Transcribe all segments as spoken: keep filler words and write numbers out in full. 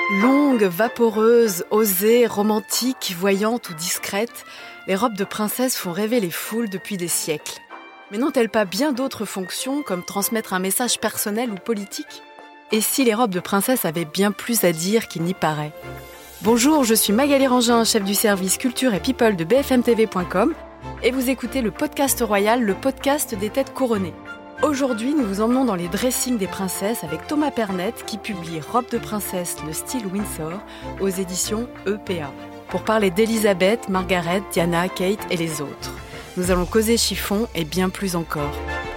Longues, vaporeuses, osées, romantiques, voyantes ou discrètes, les robes de princesse font rêver les foules depuis des siècles. Mais n'ont-elles pas bien d'autres fonctions, comme transmettre un message personnel ou politique ? Et si les robes de princesse avaient bien plus à dire qu'il n'y paraît ? Bonjour, je suis Magali Rangin, chef du service culture et people de b f m t v point com, et vous écoutez le podcast royal, le podcast des têtes couronnées. Aujourd'hui, nous vous emmenons dans les dressings des princesses avec Thomas Pernette qui publie Robe de princesse, le style Windsor aux éditions E P A pour parler d'Elisabeth, Margaret, Diana, Kate et les autres. Nous allons causer chiffon et bien plus encore.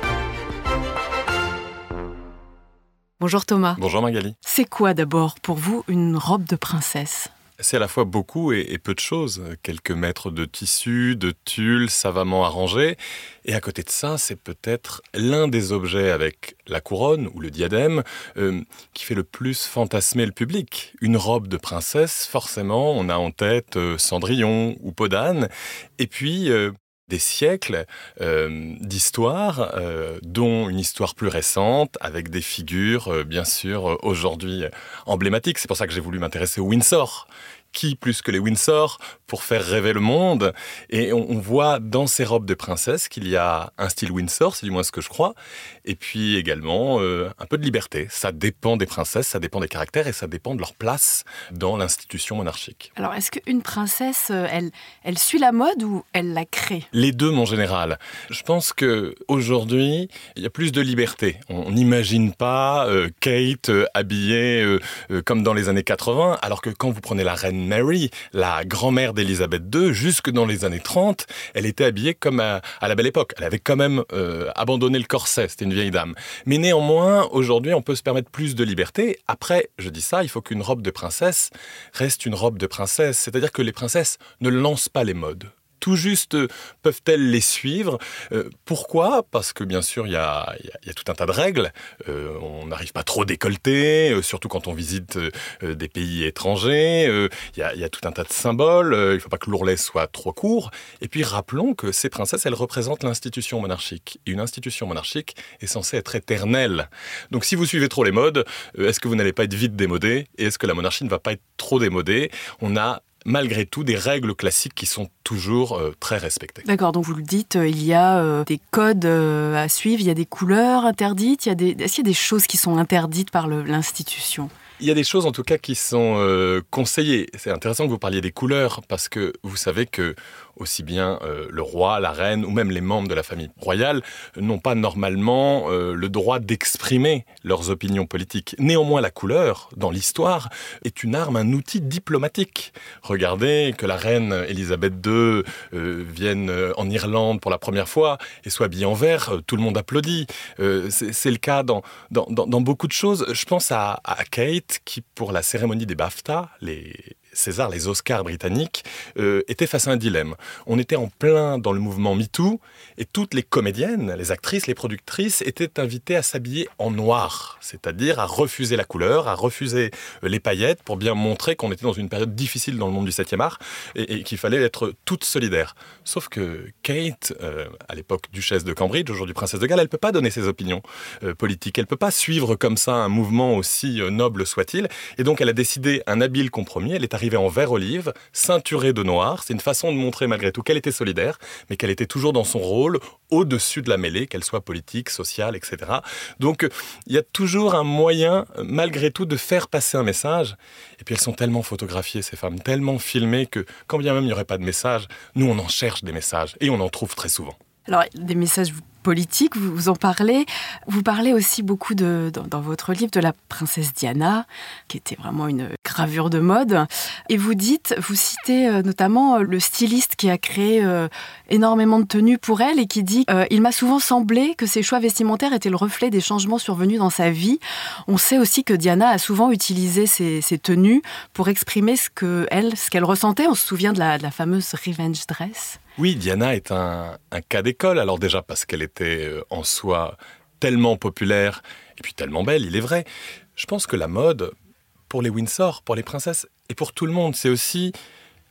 Bonjour Thomas. Bonjour Magali. C'est quoi d'abord pour vous une robe de princesse ? C'est à la fois beaucoup et, et peu de choses. Quelques mètres de tissu, de tulle savamment arrangés. Et à côté de ça, c'est peut-être l'un des objets avec la couronne ou le diadème euh, qui fait le plus fantasmer le public. Une robe de princesse, forcément, on a en tête euh, Cendrillon ou Peau d'âne. Et puis... Euh, des siècles euh, d'histoire, euh, dont une histoire plus récente, avec des figures, euh, bien sûr, euh, aujourd'hui euh, emblématiques. C'est pour ça que j'ai voulu m'intéresser au Windsor. Qui plus que les Windsor pour faire rêver le monde ? Et on, on voit dans ces robes de princesse qu'il y a un style Windsor, c'est du moins ce que je crois, et puis également euh, un peu de liberté. Ça dépend des princesses, ça dépend des caractères et ça dépend de leur place dans l'institution monarchique. Alors, est-ce qu'une princesse, elle, elle suit la mode ou elle la crée ? Les deux, mon général. Je pense qu'aujourd'hui, il y a plus de liberté. On n'imagine pas euh, Kate euh, habillée euh, euh, comme dans les années quatre-vingts, alors que quand vous prenez la reine Mary, la grand-mère d'Élisabeth deux, jusque dans les années trente, elle était habillée comme à, à la belle époque. Elle avait quand même euh, abandonné le corset, c'était une vieille dame. Mais néanmoins, aujourd'hui, on peut se permettre plus de liberté. Après, je dis ça, il faut qu'une robe de princesse reste une robe de princesse. C'est-à-dire que les princesses ne lancent pas les modes. Tout juste euh, peuvent-elles les suivre. Euh, pourquoi ? Parce que bien sûr, il y a, y, a, y a tout un tas de règles. Euh, on n'arrive pas trop décolleté, euh, surtout quand on visite euh, des pays étrangers. Il euh, y, y a tout un tas de symboles. Euh, il ne faut pas que l'ourlet soit trop court. Et puis rappelons que ces princesses, elles représentent l'institution monarchique. Et une institution monarchique est censée être éternelle. Donc si vous suivez trop les modes, euh, est-ce que vous n'allez pas être vite démodé ? Et est-ce que la monarchie ne va pas être trop démodée ? On a malgré tout des règles classiques qui sont toujours euh, très respectées. D'accord, donc vous le dites, euh, il y a euh, des codes euh, à suivre, il y a des couleurs interdites, il y a des... est-ce qu'il y a des choses qui sont interdites par le, l'institution ? Il y a des choses en tout cas qui sont euh, conseillées. C'est intéressant que vous parliez des couleurs parce que vous savez que aussi bien euh, le roi, la reine ou même les membres de la famille royale n'ont pas normalement euh, le droit d'exprimer leurs opinions politiques. Néanmoins, la couleur, dans l'histoire, est une arme, un outil diplomatique. Regardez que la reine Élisabeth deux euh, vienne en Irlande pour la première fois et soit habillée en vert, tout le monde applaudit. Euh, c'est, c'est le cas dans, dans, dans, dans beaucoup de choses. Je pense à, à Kate qui, pour la cérémonie des BAFTA, les César, les Oscars britanniques, euh, étaient face à un dilemme. On était en plein dans le mouvement MeToo et toutes les comédiennes, les actrices, les productrices étaient invitées à s'habiller en noir, c'est-à-dire à refuser la couleur, à refuser les paillettes pour bien montrer qu'on était dans une période difficile dans le monde du septième art et, et qu'il fallait être toutes solidaires. Sauf que Kate, euh, à l'époque duchesse de Cambridge, aujourd'hui princesse de Galles, elle ne peut pas donner ses opinions euh, politiques, elle ne peut pas suivre comme ça un mouvement aussi euh, noble soit-il, et donc elle a décidé un habile compromis, elle est arrivée en vert olive, ceinturée de noir. C'est une façon de montrer malgré tout qu'elle était solidaire, mais qu'elle était toujours dans son rôle, au-dessus de la mêlée, qu'elle soit politique, sociale, et cetera. Donc, il y a toujours un moyen, malgré tout, de faire passer un message. Et puis, elles sont tellement photographiées, ces femmes, tellement filmées, que quand bien même il n'y aurait pas de message, nous, on en cherche des messages, et on en trouve très souvent. Alors, des messages politique, vous, vous en parlez. Vous parlez aussi beaucoup, de, dans, dans votre livre, de la princesse Diana, qui était vraiment une gravure de mode. Et vous dites, vous citez euh, notamment le styliste qui a créé euh, énormément de tenues pour elle et qui dit euh, « Il m'a souvent semblé que ses choix vestimentaires étaient le reflet des changements survenus dans sa vie. » On sait aussi que Diana a souvent utilisé ses, ses tenues pour exprimer ce, que elle, ce qu'elle ressentait. On se souvient de la, de la fameuse revenge dress. Oui, Diana est un, un cas d'école. Alors déjà parce qu'elle était en soi tellement populaire et puis tellement belle, il est vrai. Je pense que la mode, pour les Windsor, pour les princesses et pour tout le monde, c'est aussi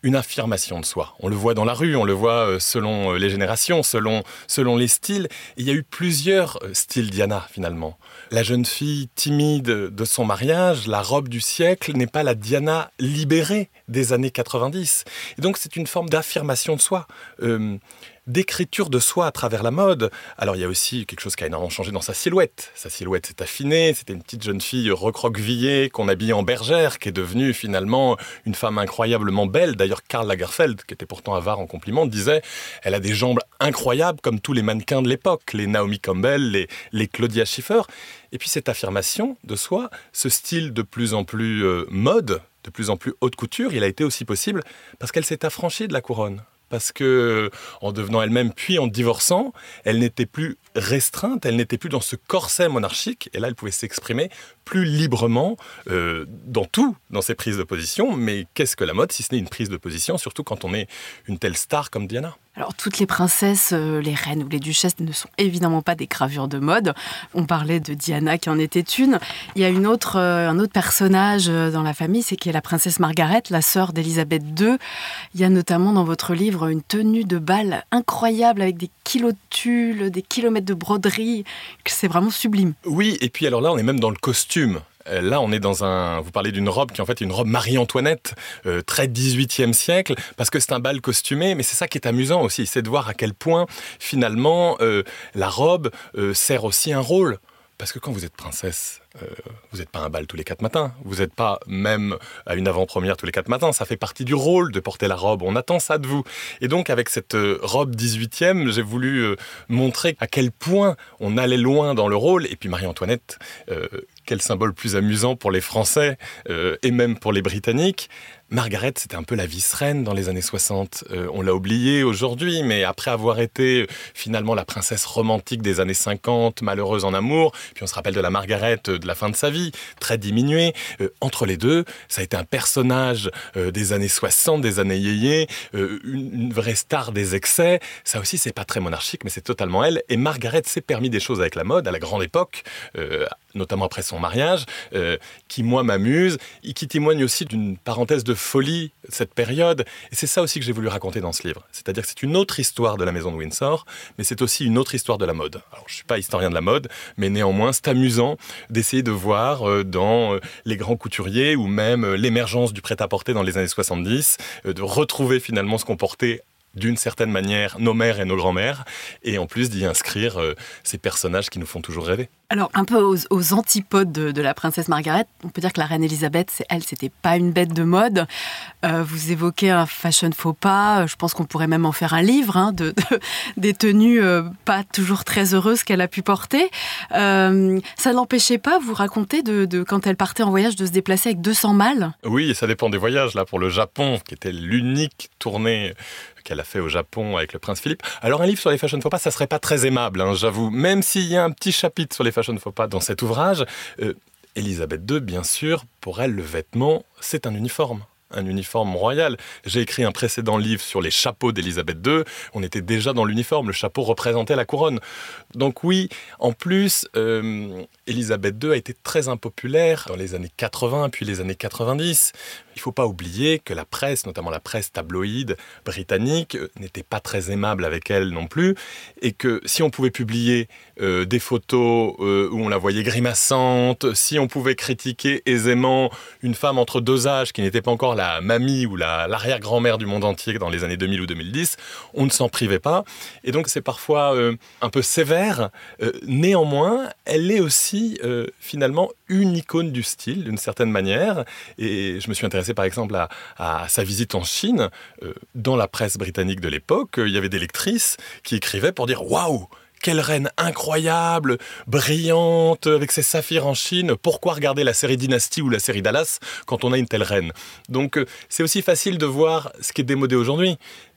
une affirmation de soi. On le voit dans la rue, on le voit selon les générations, selon, selon les styles. Il y a eu plusieurs styles Diana, finalement. La jeune fille timide de son mariage, la robe du siècle, n'est pas la Diana libérée des années quatre-vingt-dix. Et donc, c'est une forme d'affirmation de soi. Euh, d'écriture de soi à travers la mode. Alors, il y a aussi quelque chose qui a énormément changé dans sa silhouette. Sa silhouette s'est affinée. C'était une petite jeune fille recroquevillée qu'on habillait en bergère, qui est devenue finalement une femme incroyablement belle. D'ailleurs, Karl Lagerfeld, qui était pourtant avare en compliments, disait « Elle a des jambes incroyables comme tous les mannequins de l'époque, les Naomi Campbell, les, les Claudia Schiffer ». Et puis, cette affirmation de soi, ce style de plus en plus euh, mode, de plus en plus haute couture, il a été aussi possible parce qu'elle s'est affranchie de la couronne. Parce que, en devenant elle-même, puis en divorçant, elle n'était plus restreinte, elle n'était plus dans ce corset monarchique, et là, elle pouvait s'exprimer plus librement euh, dans tout, dans ses prises de position. Mais qu'est-ce que la mode, si ce n'est une prise de position, surtout quand on est une telle star comme Diana ? Alors, toutes les princesses, euh, les reines ou les duchesses ne sont évidemment pas des gravures de mode. On parlait de Diana qui en était une. Il y a une autre, euh, un autre personnage dans la famille, c'est qui est la princesse Margaret, la sœur d'Élisabeth deux. Il y a notamment dans votre livre une tenue de bal incroyable avec des kilos de tulle, des kilomètres de broderie. C'est vraiment sublime. Oui, et puis alors là, on est même dans le costume. Là, on est dans un... Vous parlez d'une robe qui en fait est une robe Marie-Antoinette, euh, très dix-huitième siècle, parce que c'est un bal costumé, mais c'est ça qui est amusant aussi, c'est de voir à quel point, finalement, euh, la robe euh, sert aussi un rôle. Parce que quand vous êtes princesse, euh, vous n'êtes pas à un bal tous les quatre matins. Vous n'êtes pas même à une avant-première tous les quatre matins. Ça fait partie du rôle de porter la robe. On attend ça de vous. Et donc, avec cette euh, robe dix-huitième, j'ai voulu euh, montrer à quel point on allait loin dans le rôle. Et puis Marie-Antoinette, euh, quel symbole plus amusant pour les Français euh, et même pour les Britanniques. Margaret, c'était un peu la vice-reine dans les années soixante. Euh, on l'a oubliée aujourd'hui, mais après avoir été finalement la princesse romantique des années cinquante, malheureuse en amour, puis on se rappelle de la Margaret de la fin de sa vie, très diminuée. Euh, entre les deux, ça a été un personnage euh, des années soixante, des années yéyé, euh, une, une vraie star des excès. Ça aussi, c'est pas très monarchique, mais c'est totalement elle. Et Margaret s'est permis des choses avec la mode à la grande époque, euh, notamment après son mariage, euh, qui, moi, m'amuse, et qui témoigne aussi d'une parenthèse de folie, cette période. Et c'est ça aussi que j'ai voulu raconter dans ce livre. C'est-à-dire que c'est une autre histoire de la maison de Windsor, mais c'est aussi une autre histoire de la mode. Alors, je ne suis pas historien de la mode, mais néanmoins, c'est amusant d'essayer de voir euh, dans euh, les grands couturiers ou même euh, l'émergence du prêt-à-porter dans les années soixante-dix, euh, de retrouver finalement ce qu'on portait d'une certaine manière nos mères et nos grands-mères, et en plus d'y inscrire euh, ces personnages qui nous font toujours rêver. Alors, un peu aux, aux antipodes de, de la princesse Margaret, on peut dire que la reine Elisabeth, c'est, elle, c'était pas une bête de mode. Euh, vous évoquez un fashion faux pas, je pense qu'on pourrait même en faire un livre, hein, de, de, des tenues euh, pas toujours très heureuses qu'elle a pu porter. Euh, ça n'empêchait pas, vous racontez, de, de, quand elle partait en voyage, de se déplacer avec deux cents malles ? Oui, ça dépend des voyages. Là, pour le Japon, qui était l'unique tournée qu'elle a fait au Japon avec le prince Philippe. Alors, un livre sur les fashion faux pas, ça serait pas très aimable, hein, j'avoue. Même s'il y a un petit chapitre sur les fashion faux pas dans cet ouvrage, euh, Élisabeth deux, bien sûr, pour elle, le vêtement, c'est un uniforme. Un uniforme royal. J'ai écrit un précédent livre sur les chapeaux d'Élisabeth deux. On était déjà dans l'uniforme. Le chapeau représentait la couronne. Donc oui, en plus, euh, Élisabeth deux a été très impopulaire dans les années quatre-vingts, puis les années quatre-vingt-dix. Il ne faut pas oublier que la presse, notamment la presse tabloïde britannique, n'était pas très aimable avec elle non plus. Et que si on pouvait publier euh, des photos euh, où on la voyait grimaçante, si on pouvait critiquer aisément une femme entre deux âges qui n'était pas encore la mamie ou la, l'arrière-grand-mère du monde entier dans les années deux mille ou deux mille dix, on ne s'en privait pas. Et donc c'est parfois euh, un peu sévère. Euh, néanmoins, elle est aussi euh, finalement une icône du style d'une certaine manière. Et je me suis intéressé par exemple à, à sa visite en Chine. Euh, dans la presse britannique de l'époque, euh, il y avait des lectrices qui écrivaient pour dire « Waouh !» Quelle reine incroyable, brillante, avec ses saphirs en Chine. Pourquoi regarder la série Dynasty ou la série Dallas quand on a une telle reine ? Donc, c'est aussi facile de voir ce qui est démodé aujourd'hui.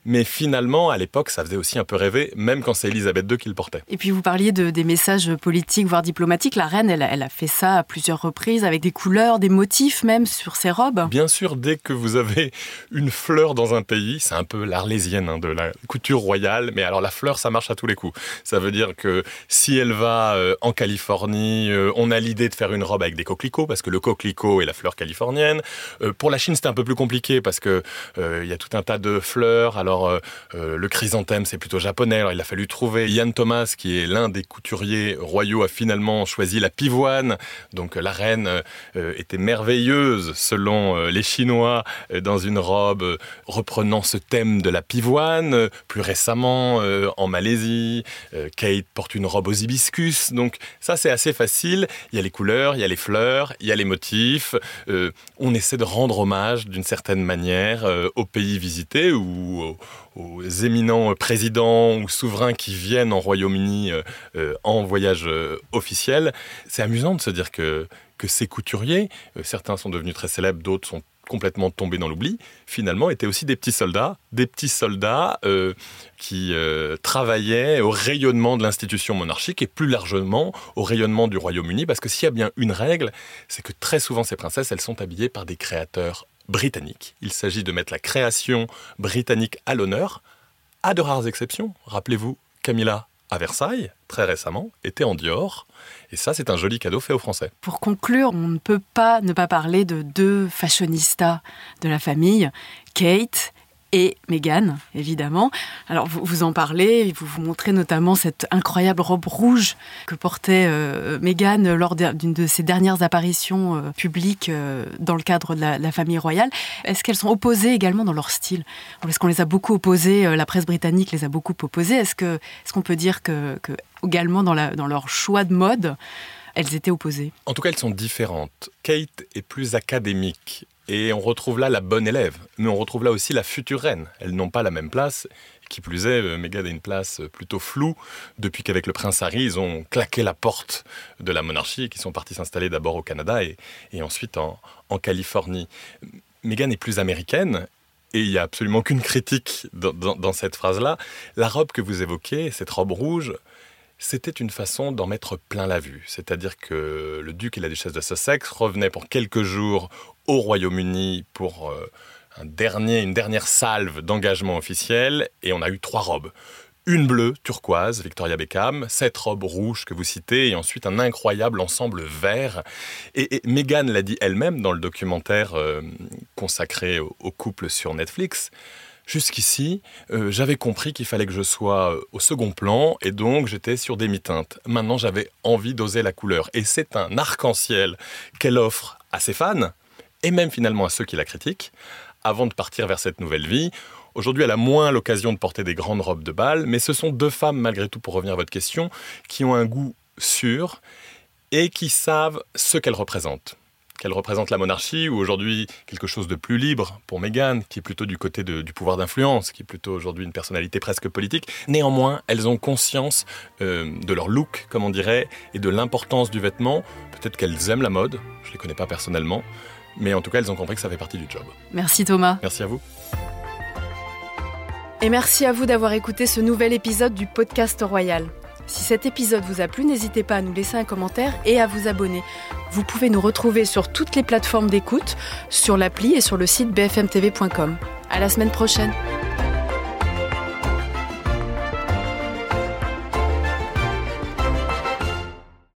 Mais finalement, à l'époque, ça faisait aussi un peu rêver, même quand c'est Élisabeth deux qui le portait. Et puis vous parliez de, des messages politiques, voire diplomatiques. La reine, elle, elle a fait ça à plusieurs reprises, avec des couleurs, des motifs même sur ses robes. Bien sûr, dès que vous avez une fleur dans un pays, c'est un peu l'arlésienne hein, de la couture royale, mais alors la fleur, ça marche à tous les coups. Ça veut dire que si elle va euh, en Californie, euh, on a l'idée de faire une robe avec des coquelicots, parce que le coquelicot est la fleur californienne. Euh, pour la Chine, c'était un peu plus compliqué, parce que euh, il y a tout un tas de fleurs. Alors, euh, euh, le chrysanthème, c'est plutôt japonais. Alors, il a fallu trouver. Ian Thomas, qui est l'un des couturiers royaux, a finalement choisi la pivoine. Donc, euh, la reine euh, était merveilleuse, selon euh, les Chinois, euh, dans une robe euh, reprenant ce thème de la pivoine. Euh, plus récemment, euh, en Malaisie, euh, Kate porte une robe aux hibiscus. Donc, ça, c'est assez facile. Il y a les couleurs, il y a les fleurs, il y a les motifs. Euh, on essaie de rendre hommage, d'une certaine manière, euh, aux pays visités ou aux, aux éminents présidents ou souverains qui viennent en Royaume-Uni euh, euh, en voyage euh, officiel. C'est amusant de se dire que, que ces couturiers, euh, certains sont devenus très célèbres, d'autres sont complètement tombés dans l'oubli, finalement étaient aussi des petits soldats, des petits soldats euh, qui euh, travaillaient au rayonnement de l'institution monarchique et plus largement au rayonnement du Royaume-Uni, parce que s'il y a bien une règle, c'est que très souvent ces princesses, elles sont habillées par des créateurs britanniques. Il s'agit de mettre la création britannique à l'honneur, à de rares exceptions. Rappelez-vous, Camilla à Versailles, très récemment, était en Dior. Et ça, c'est un joli cadeau fait aux Français. Pour conclure, on ne peut pas ne pas parler de deux fashionistas de la famille, Kate et Meghan, évidemment. Alors, vous, vous en parlez, vous vous montrez notamment cette incroyable robe rouge que portait euh, Meghan lors d'une de ses dernières apparitions euh, publiques euh, dans le cadre de la, de la famille royale. Est-ce qu'elles sont opposées également dans leur style ? Est-ce qu'on les a beaucoup opposées, euh, la presse britannique les a beaucoup opposées ? Est-ce que, est-ce qu'on peut dire que, que également dans, la, dans leur choix de mode, elles étaient opposées ? En tout cas, elles sont différentes. Kate est plus académique. Et on retrouve là la bonne élève, mais on retrouve là aussi la future reine. Elles n'ont pas la même place. Qui plus est, Meghan a une place plutôt floue depuis qu'avec le prince Harry, ils ont claqué la porte de la monarchie et qu'ils sont partis s'installer d'abord au Canada et, et ensuite en, en Californie. Meghan est plus américaine. Et il n'y a absolument aucune critique dans, dans, dans cette phrase-là. La robe que vous évoquez, cette robe rouge, c'était une façon d'en mettre plein la vue. C'est-à-dire que le duc et la duchesse de Sussex revenaient pour quelques jours au Royaume-Uni pour euh, un dernier, une dernière salve d'engagement officiel. Et on a eu trois robes. Une bleue, turquoise, Victoria Beckham, cette robe rouge que vous citez, et ensuite un incroyable ensemble vert. Et, et Meghan l'a dit elle-même dans le documentaire euh, consacré au, au couple sur Netflix. Jusqu'ici, euh, j'avais compris qu'il fallait que je sois au second plan et donc j'étais sur des mi-teintes. Maintenant, j'avais envie d'oser la couleur. Et c'est un arc-en-ciel qu'elle offre à ses fans et même finalement à ceux qui la critiquent avant de partir vers cette nouvelle vie. Aujourd'hui, elle a moins l'occasion de porter des grandes robes de bal, mais ce sont deux femmes, malgré tout, pour revenir à votre question, qui ont un goût sûr et qui savent ce qu'elles représentent. Qu'elle représente la monarchie ou aujourd'hui quelque chose de plus libre pour Meghan, qui est plutôt du côté de, du pouvoir d'influence, qui est plutôt aujourd'hui une personnalité presque politique. Néanmoins, elles ont conscience euh, de leur look, comme on dirait, et de l'importance du vêtement. Peut-être qu'elles aiment la mode, je ne les connais pas personnellement, mais en tout cas, elles ont compris que ça fait partie du job. Merci Thomas. Merci à vous. Et merci à vous d'avoir écouté ce nouvel épisode du Podcast Royal. Si cet épisode vous a plu, n'hésitez pas à nous laisser un commentaire et à vous abonner. Vous pouvez nous retrouver sur toutes les plateformes d'écoute, sur l'appli et sur le site b f m t v point com. À la semaine prochaine.